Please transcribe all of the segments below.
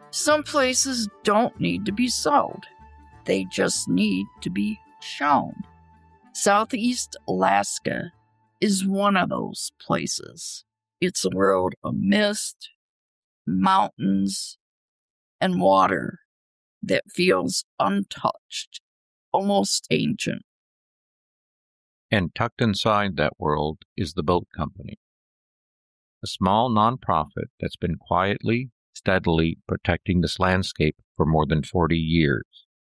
Some places don't need to be sold. They just need to be shown. Southeast Alaska is one of those places. It's a world of mist, mountains, and water that feels untouched, almost ancient. And tucked inside that world is the Boat Company, a small nonprofit that's been quietly, steadily protecting this landscape for more than 40 years.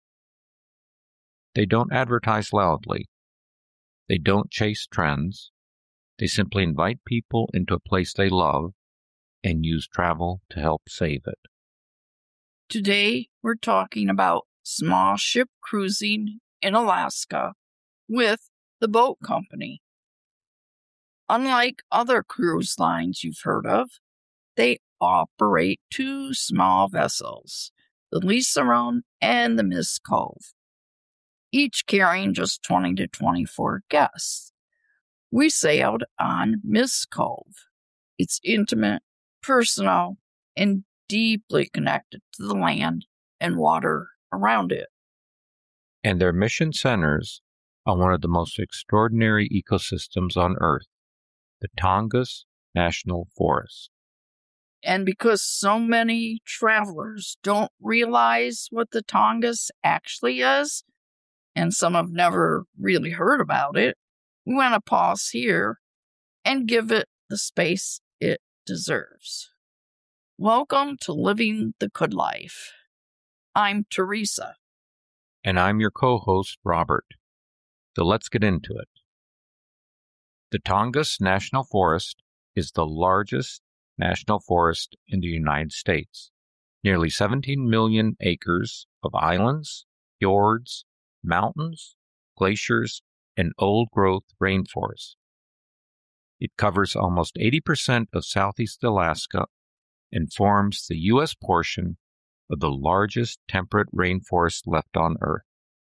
They don't advertise loudly. They don't chase trends. They simply invite people into a place they love and use travel to help save it. Today, we're talking about small ship cruising in Alaska with the Boat Company. Unlike other cruise lines you've heard of, they operate two small vessels, the Liseron and the Miss Cove, each carrying just 20 to 24 guests. We sailed on Miss Cove. It's intimate, personal, and deeply connected to the land and water around it. And their mission centers on one of the most extraordinary ecosystems on Earth, the Tongass National Forest. And because so many travelers don't realize what the Tongass actually is, and some have never really heard about it, we want to pause here and give it the space it deserves. Welcome to Living the Good Life. I'm Teresa. And I'm your co-host, Robert. So let's get into it. The Tongass National Forest is the largest national forest in the United States. Nearly 17 million acres of islands, fjords, mountains, glaciers, and old-growth rainforest. It covers almost 80% of southeast Alaska and forms the U.S. portion of the largest temperate rainforest left on Earth.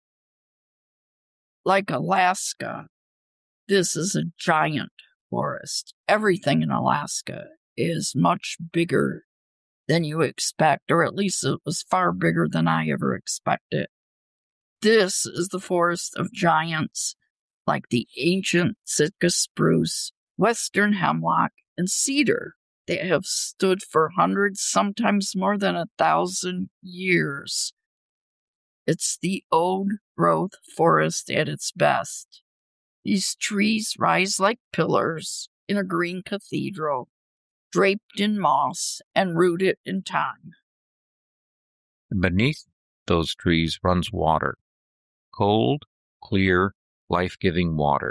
Like Alaska, this is a giant forest. Everything in Alaska is much bigger than you expect, or at least it was far bigger than I ever expected. This is the forest of giants like the ancient Sitka spruce, western hemlock, and cedar that have stood for hundreds, sometimes more than 1,000 years. It's the old-growth forest at its best. These trees rise like pillars in a green cathedral, draped in moss and rooted in time. Beneath those trees runs water, cold, clear, life-giving water.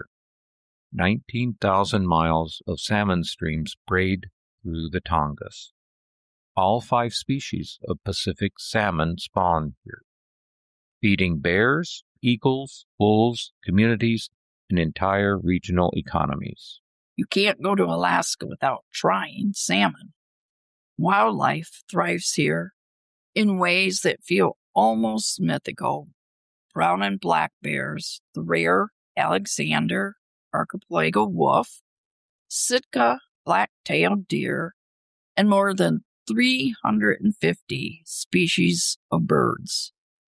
19,000 miles of salmon streams braid through the Tongass. All 5 species of Pacific salmon spawn here, feeding bears, eagles, wolves, communities, and entire regional economies. You can't go to Alaska without trying salmon. Wildlife thrives here in ways that feel almost mythical. Brown and black bears, the rare Alexander archipelago wolf, Sitka black-tailed deer, and more than 350 species of birds.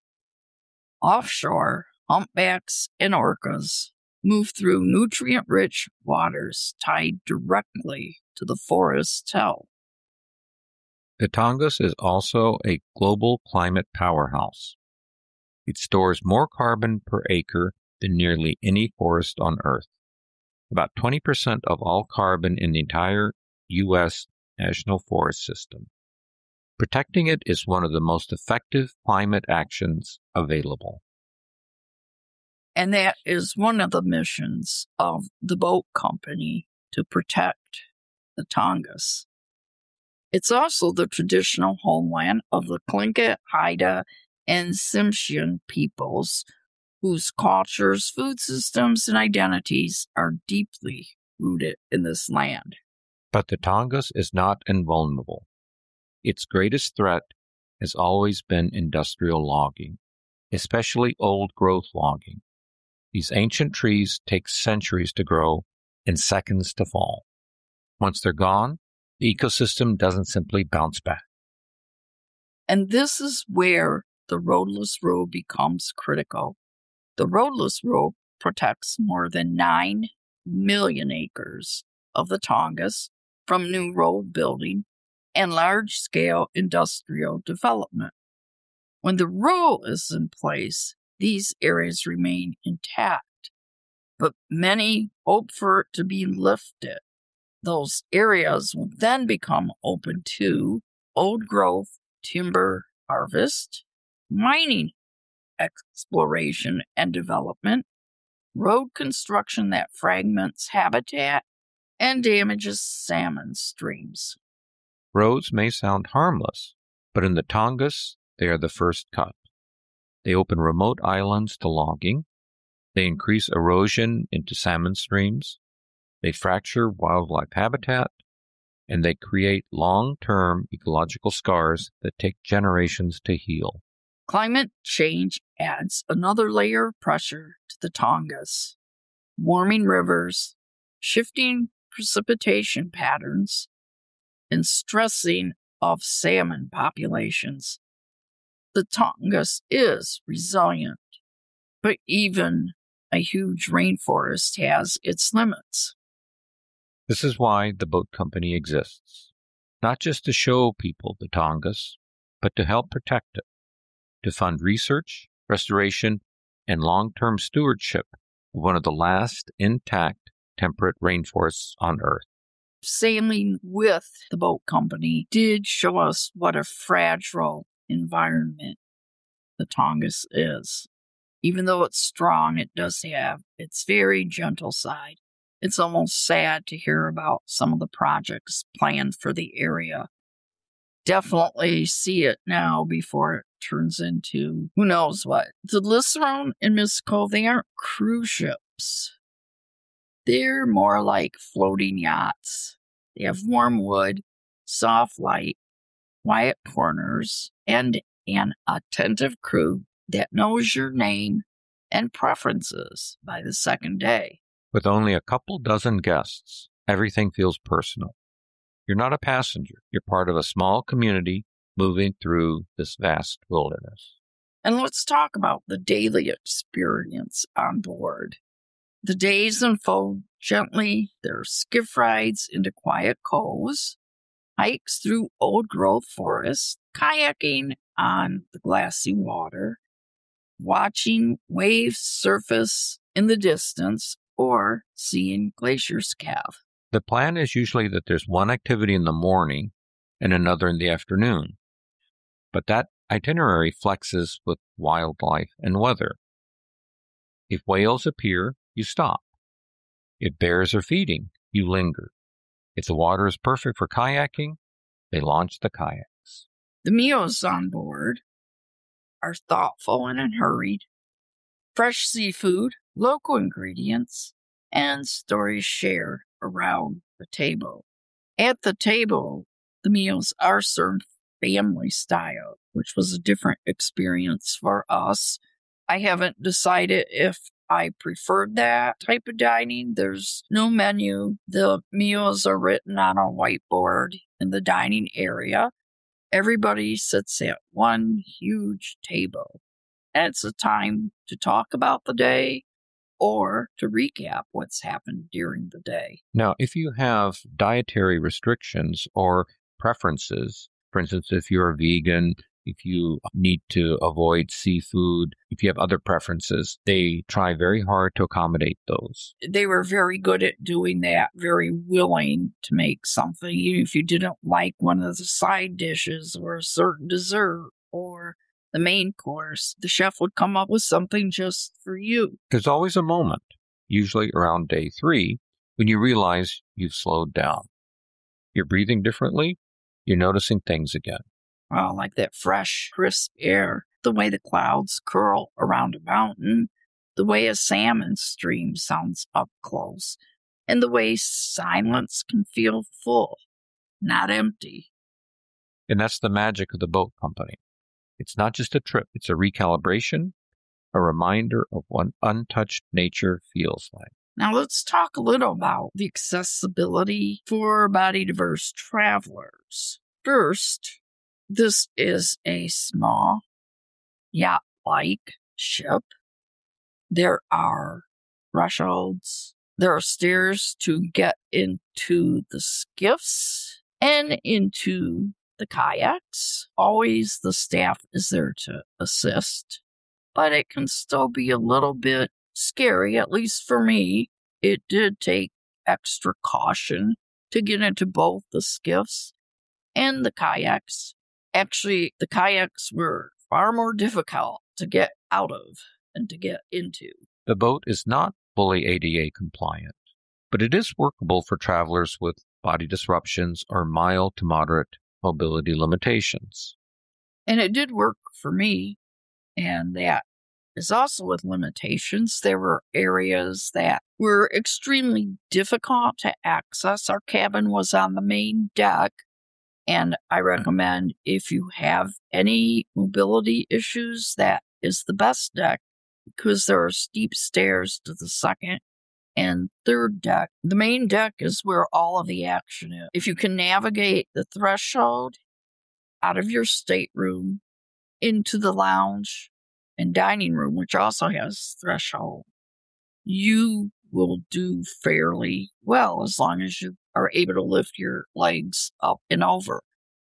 Offshore, humpbacks and orcas move through nutrient-rich waters tied directly to the forest's health. The Tongass is also a global climate powerhouse. It stores more carbon per acre than nearly any forest on Earth. About 20% of all carbon in the entire U.S. National Forest System. Protecting it is one of the most effective climate actions available. And that is one of the missions of the Boat Company, to protect the Tongass. It's also the traditional homeland of the Tlingit, Haida, and Tsimshian peoples, whose cultures, food systems, and identities are deeply rooted in this land. But the Tongass is not invulnerable. Its greatest threat has always been industrial logging, especially old-growth logging. These ancient trees take centuries to grow and seconds to fall. Once they're gone, the ecosystem doesn't simply bounce back. And this is where the roadless road becomes critical. The roadless road protects more than 9 million acres of the Tongass from new road building and large-scale industrial development. When the road is in place, these areas remain intact, but many hope for it to be lifted. Those areas will then become open to old growth, timber harvest, mining exploration and development, road construction that fragments habitat, and damages salmon streams. Roads may sound harmless, but in the Tongass, they are the first cut. They open remote islands to logging. They increase erosion into salmon streams. They fracture wildlife habitat. And they create long-term ecological scars that take generations to heal. Climate change adds another layer of pressure to the Tongass. Warming rivers, shifting precipitation patterns, and stressing of salmon populations. The Tongass is resilient, but even a huge rainforest has its limits. This is why the boat company exists, not just to show people the Tongass, but to help protect it, to fund research, restoration, and long-term stewardship of one of the last intact temperate rainforests on Earth. Sailing with the boat company did show us what a fragile environment the Tongass is. Even though it's strong, it does have its very gentle side. It's almost sad to hear about some of the projects planned for the area. Definitely see it now before it turns into who knows what. The Liseron and Mystical, they aren't cruise ships. They're more like floating yachts. They have warm wood, soft light, quiet corners, and an attentive crew that knows your name and preferences by the second day. With only a couple dozen guests, everything feels personal. You're not a passenger. You're part of a small community moving through this vast wilderness. And let's talk about the daily experience on board. The days unfold gently. There are skiff rides into quiet coves, hikes through old-growth forests, kayaking on the glassy water, watching waves surface in the distance, or seeing glaciers calve. The plan is usually that there's one activity in the morning and another in the afternoon, but that itinerary flexes with wildlife and weather. If whales appear, you stop. If bears are feeding, you linger. If the water is perfect for kayaking, they launch the kayaks. The meals on board are thoughtful and unhurried. Fresh seafood, local ingredients, and stories shared around the table. At the table, the meals are served family style, which was a different experience for us. I haven't decided if I preferred that type of dining. There's no menu. The meals are written on a whiteboard in the dining area. Everybody sits at one huge table. And it's a time to talk about the day or to recap what's happened during the day. Now, if you have dietary restrictions or preferences, for instance, if you're a vegan, if you need to avoid seafood, if you have other preferences, they try very hard to accommodate those. They were very good at doing that, very willing to make something. Even if you didn't like one of the side dishes or a certain dessert or the main course, the chef would come up with something just for you. There's always a moment, usually around day 3, when you realize you've slowed down. You're breathing differently. You're noticing things again. Well, like that fresh, crisp air, the way the clouds curl around a mountain, the way a salmon stream sounds up close, and the way silence can feel full, not empty. And that's the magic of the boat company. It's not just a trip. It's a recalibration, a reminder of what untouched nature feels like. Now let's talk a little about the accessibility for body-diverse travelers. First, This is a small yacht-like ship. There are thresholds. There are stairs to get into the skiffs and into the kayaks. Always the staff is there to assist, but it can still be a little bit scary, at least for me. It did take extra caution to get into both the skiffs and the kayaks. Actually, the kayaks were far more difficult to get out of and to get into. The boat is not fully ADA compliant, but it is workable for travelers with body disruptions or mild to moderate mobility limitations. And it did work for me, and that is also with limitations. There were areas that were extremely difficult to access. Our cabin was on the main deck, and I recommend if you have any mobility issues, that is the best deck because there are steep stairs to the second and third deck. The main deck is where all of the action is. If you can navigate the threshold out of your stateroom into the lounge and dining room, which also has threshold, you will do fairly well as long as you are able to lift your legs up and over.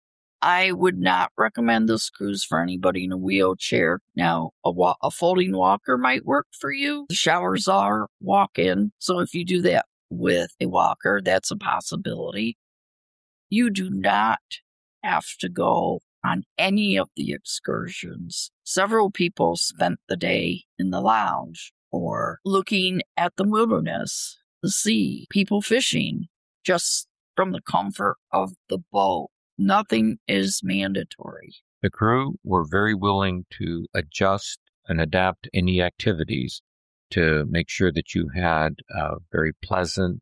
I would not recommend this cruise for anybody in a wheelchair. Now, a folding walker might work for you. The showers are walk-in, so if you do that with a walker, that's a possibility. You do not have to go on any of the excursions. Several people spent the day in the lounge or looking at the wilderness, the sea, people fishing, just from the comfort of the boat. Nothing is mandatory. The crew were very willing to adjust and adapt any activities to make sure that you had a very pleasant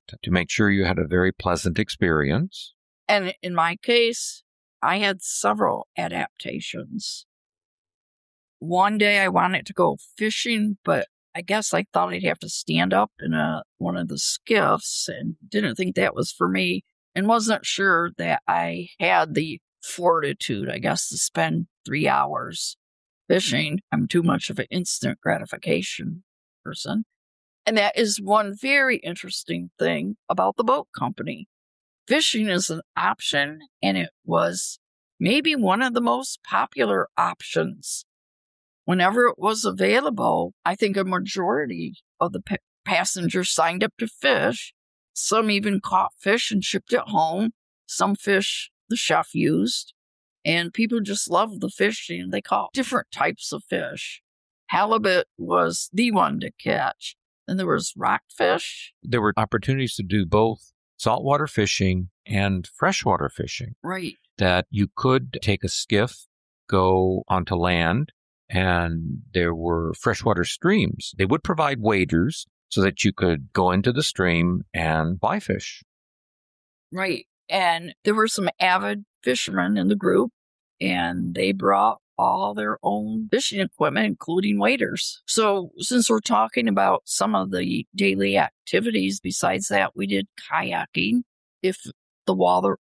experience. And in my case, I had several adaptations. One day I wanted to go fishing, but I guess I thought I'd have to stand up in one of the skiffs and didn't think that was for me and wasn't sure that I had the fortitude, I guess, to spend 3 hours fishing. I'm too much of an instant gratification person. And that is one very interesting thing about the boat company. Fishing is an option, and it was maybe one of the most popular options. Whenever it was available, I think a majority of the passengers signed up to fish. Some even caught fish and shipped it home. Some fish the chef used. And people just loved the fishing. They caught different types of fish. Halibut was the one to catch. And there was rockfish. There were opportunities to do both saltwater fishing and freshwater fishing. Right. That you could take a skiff, go onto land, and there were freshwater streams. They would provide waders so that you could go into the stream and buy fish. Right. And there were some avid fishermen in the group, and they brought all their own fishing equipment, including waders. So since we're talking about some of the daily activities, besides that, we did kayaking. If the water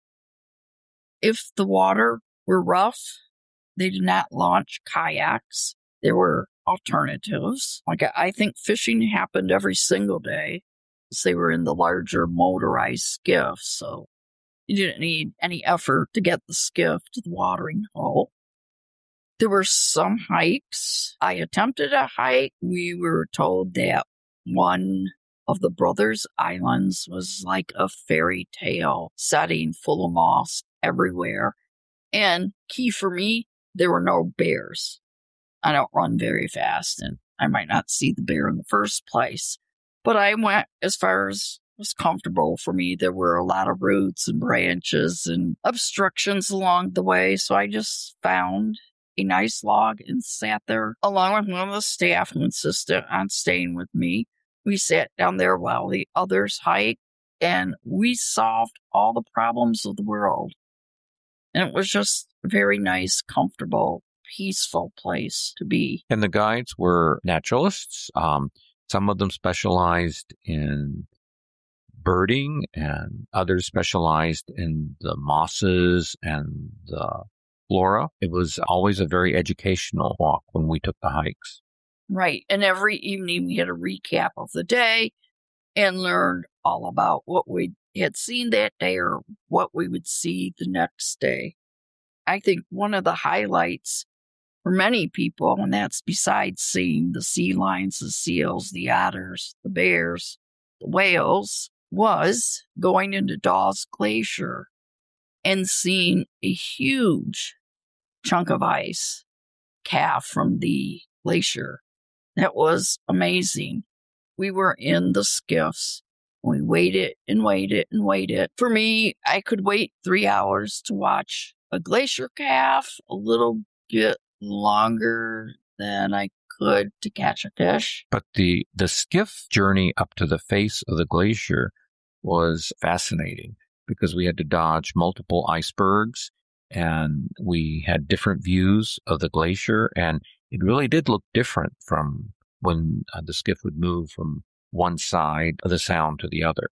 were rough, they did not launch kayaks. There were alternatives. Like I think fishing happened every single day because they were in the larger motorized skiff. So you didn't need any effort to get the skiff to the watering hole. There were some hikes. I attempted a hike. We were told that one of the Brothers Islands was like a fairy tale setting full of moss everywhere. And key for me, there were no bears. I don't run very fast, and I might not see the bear in the first place. But I went as far as was comfortable for me. There were a lot of roots and branches and obstructions along the way, so I just found a nice log and sat there along with one of the staff who insisted on staying with me. We sat down there while the others hiked, and we solved all the problems of the world. And it was just a very nice, comfortable, peaceful place to be. And the guides were naturalists. Some of them specialized in birding, and others specialized in the mosses and the Laura. It was always a very educational walk when we took the hikes. Right. And every evening we had a recap of the day and learned all about what we had seen that day or what we would see the next day. I think one of the highlights for many people, and that's besides seeing the sea lions, the seals, the otters, the bears, the whales, was going into Dawes Glacier and seeing a huge chunk of ice calve from the glacier. That was amazing. We were in the skiffs. We waited and waited and waited. For me, I could wait 3 hours to watch a glacier calve, a little bit longer than I could to catch a fish. But the skiff journey up to the face of the glacier was fascinating because we had to dodge multiple icebergs and we had different views of the glacier, and it really did look different from when the skiff would move from one side of the sound to the other.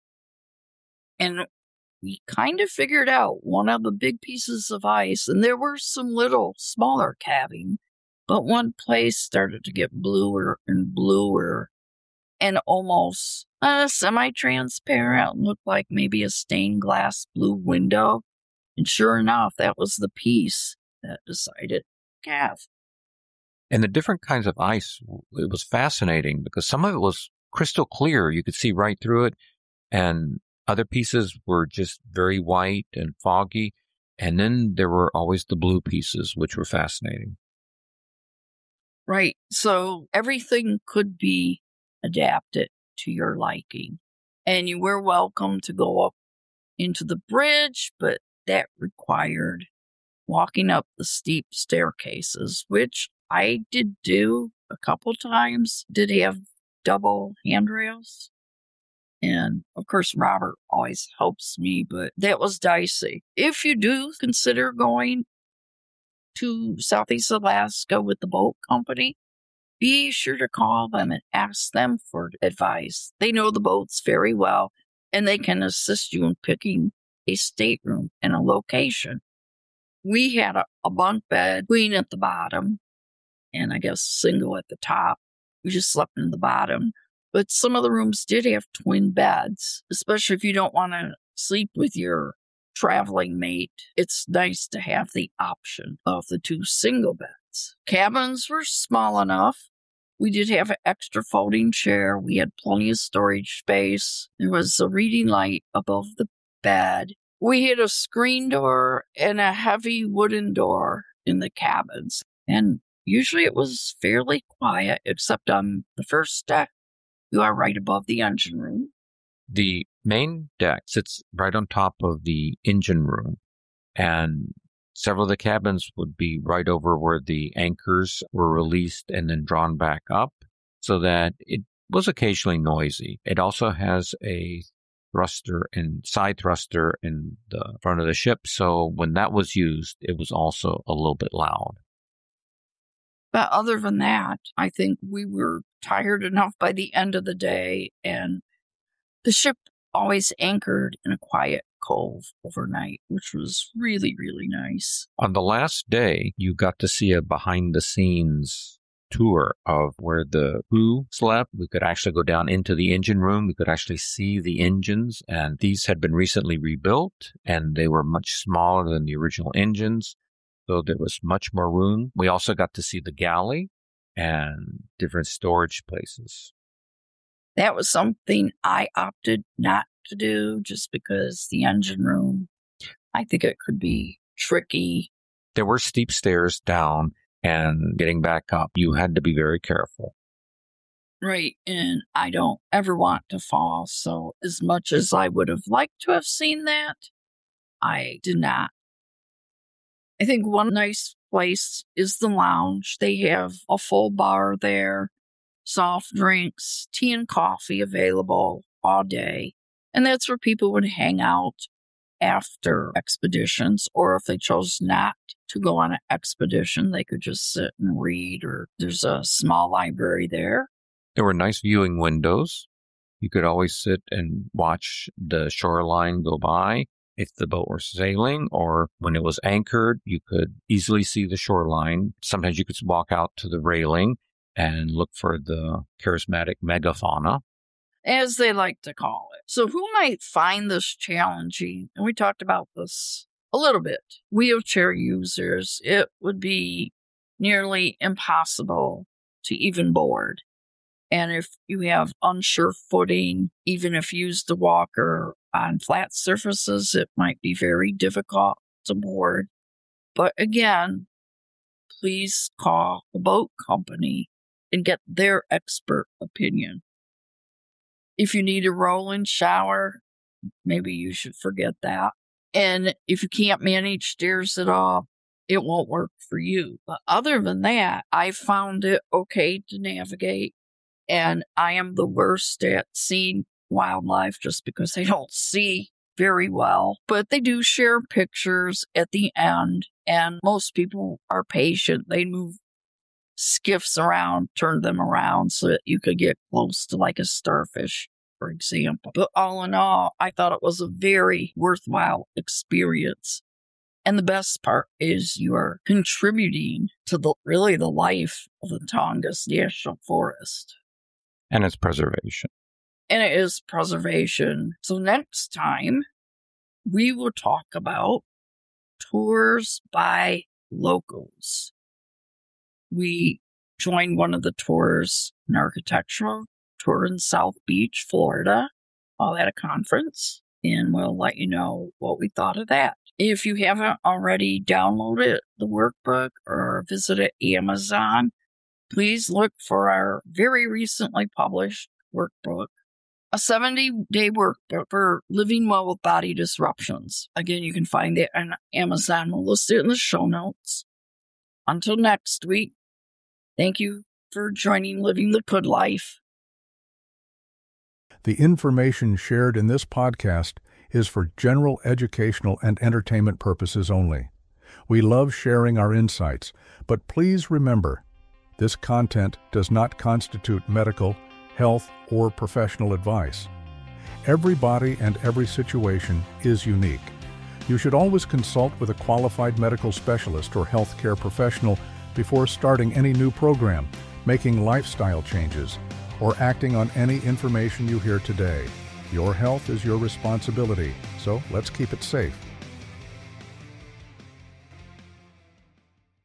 And we kind of figured out one of the big pieces of ice, and there were some little smaller calving, but one place started to get bluer and bluer and almost semi-transparent, looked like maybe a stained glass blue window. And sure enough, that was the piece that decided to calve. And the different kinds of ice, it was fascinating because some of it was crystal clear. You could see right through it. And other pieces were just very white and foggy. And then there were always the blue pieces, which were fascinating. Right. So everything could be adapted to your liking. And you were welcome to go up into the bridge, but that required walking up the steep staircases, which I did do a couple times. Did have double handrails. And of course, Robert always helps me, but that was dicey. If you do consider going to Southeast Alaska with the boat company, be sure to call them and ask them for advice. They know the boats very well, and they can assist you in picking a stateroom and a location. We had a bunk bed, queen at the bottom, and I guess single at the top. We just slept in the bottom. But some of the rooms did have twin beds, especially if you don't want to sleep with your traveling mate. It's nice to have the option of the 2 single beds. Cabins were small enough. We did have an extra folding chair. We had plenty of storage space. There was a reading light above the bed. We had a screen door and a heavy wooden door in the cabins. And usually it was fairly quiet, except on the first deck. You are right above the engine room. The main deck sits right on top of the engine room, and several of the cabins would be right over where the anchors were released and then drawn back up, so that it was occasionally noisy. It also has a thruster and side thruster in the front of the ship, so when that was used, it was also a little bit loud. But other than that, I think we were tired enough by the end of the day, and the ship always anchored in a quiet cove overnight, which was really, really nice. On the last day, you got to see a behind-the-scenes tour of where the crew slept. We could actually go down into the engine room. We could actually see the engines, and these had been recently rebuilt, and they were much smaller than the original engines. So there was much more room. We also got to see the galley and different storage places. That was something I opted not to do just because the engine room, I think it could be tricky. There were steep stairs down, and getting back up, you had to be very careful. Right, and I don't ever want to fall, so as much as I would have liked to have seen that, I did not. I think one nice place is the lounge. They have a full bar there, soft drinks, tea and coffee available all day. And that's where people would hang out after expeditions, or if they chose not to go on an expedition, they could just sit and read, or there's a small library there. There were nice viewing windows. You could always sit and watch the shoreline go by. If the boat were sailing or when it was anchored, you could easily see the shoreline. Sometimes you could walk out to the railing and look for the charismatic megafauna, as they like to call it. So who might find this challenging? And we talked about this a little bit. Wheelchair users, it would be nearly impossible to even board. And if you have unsure footing, even if you use the walker on flat surfaces, it might be very difficult to board. But again, please call the boat company and get their expert opinion. If you need a roll-in shower, maybe you should forget that. And if you can't manage stairs at all, it won't work for you. But other than that, I found it okay to navigate. And I am the worst at seeing wildlife just because I don't see very well. But they do share pictures at the end, and most people are patient. They move skiffs around, turn them around so that you could get close to like a starfish, for example. But all in all, I thought it was a very worthwhile experience. And the best part is you are contributing to the life of the Tongass National Forest. And its preservation. And it is preservation. So next time, we will talk about tours by locals. We joined one of the tours, an architectural tour in South Beach, Florida, all at a conference, and we'll let you know what we thought of that. If you haven't already downloaded the workbook or visited Amazon, please look for our very recently published workbook, a 70-day workbook for living well with body disruptions. Again, you can find it on Amazon. We'll list it in the show notes. Until next week, thank you for joining Living the Good Life. The information shared in this podcast is for general educational and entertainment purposes only. We love sharing our insights, but please remember, this content does not constitute medical, health, or professional advice. Every body and every situation is unique. You should always consult with a qualified medical specialist or healthcare professional before starting any new program, making lifestyle changes, or acting on any information you hear today. Your health is your responsibility, so let's keep it safe.